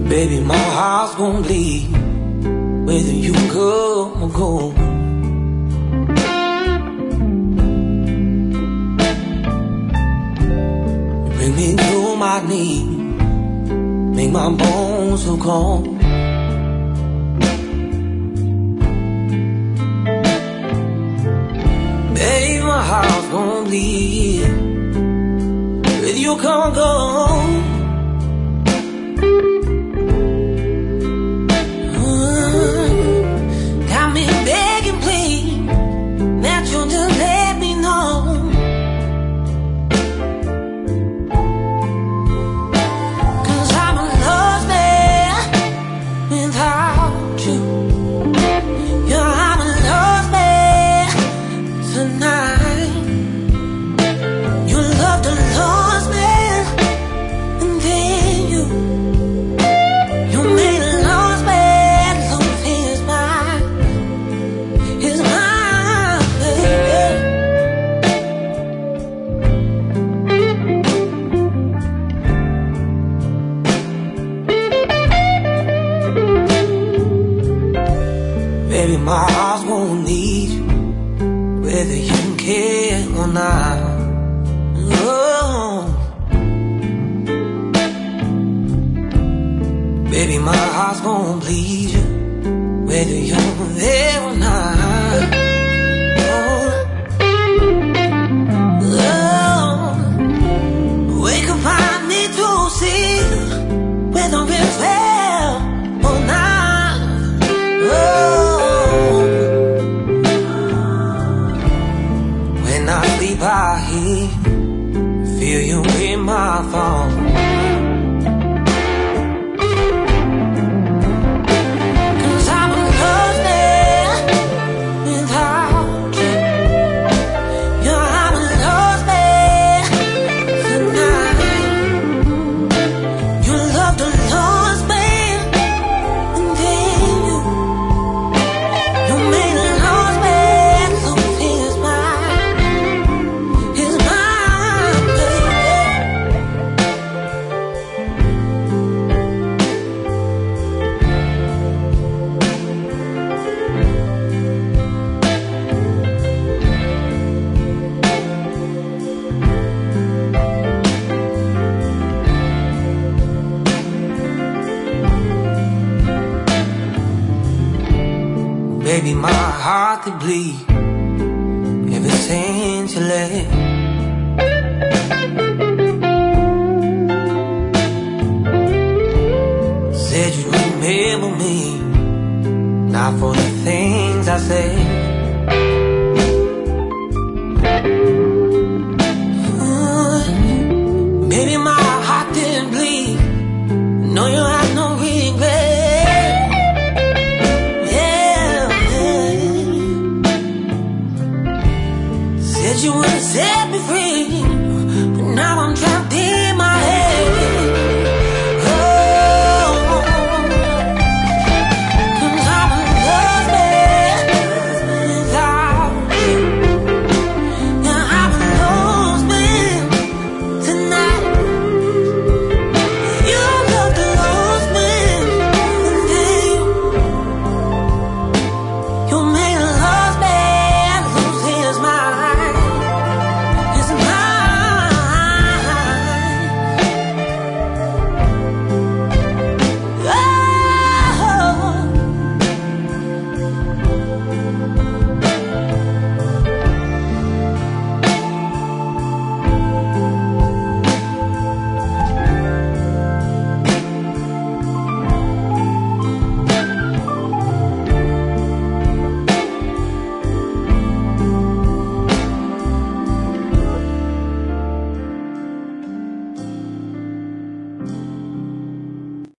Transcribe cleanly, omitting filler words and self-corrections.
Baby, my heart's gonna bleed whether you come or go. Bring me to my knees, make my bones so cold. Baby, my heart's gonna bleed whether you come or go. Baby, my heart's gonna need you, whether you care or not. Oh. Baby, my heart's gonna bleed you, whether you're there or not. Oh. Oh. Wake up, I need to see whether it's fair or not. Oh. I hear, feel you in my thoughts. Cause I'm lost there without you. Yeah, I'm lost there tonight. You love the lost man, and then you made a lost man so feels mine. Baby, my heart could bleed ever since you left. Said you'd remember me, not for the things I said.